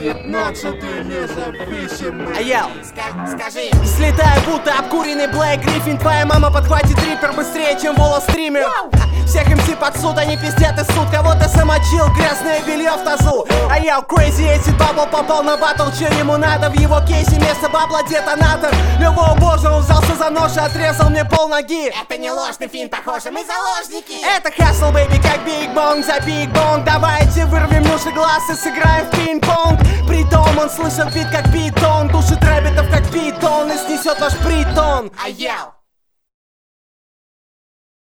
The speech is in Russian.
15-й независимый. Аял, Скажи, слетаю будто обкуренный Блэк Гриффин. Твоя мама подхватит риппер быстрее, чем волос стример. Всех МС под суд, они пиздят и суд. Кого-то замочил, грязное белье в тазу. А я crazy, эти бабл попал на батл. Че ему надо, в его кейсе место бабла детонатор. Любого божа он взялся за нож и отрезал мне пол ноги. это не ложный фильм, похоже, мы заложники. Это хасл, бэйби, как Биг Бонг за Биг Бонг. Давайте вырвем уши глаз и сыграем в пинг-понг. Притом он слышит бит как питон, душит рэббитов как питон и снесет ваш притон. Аял.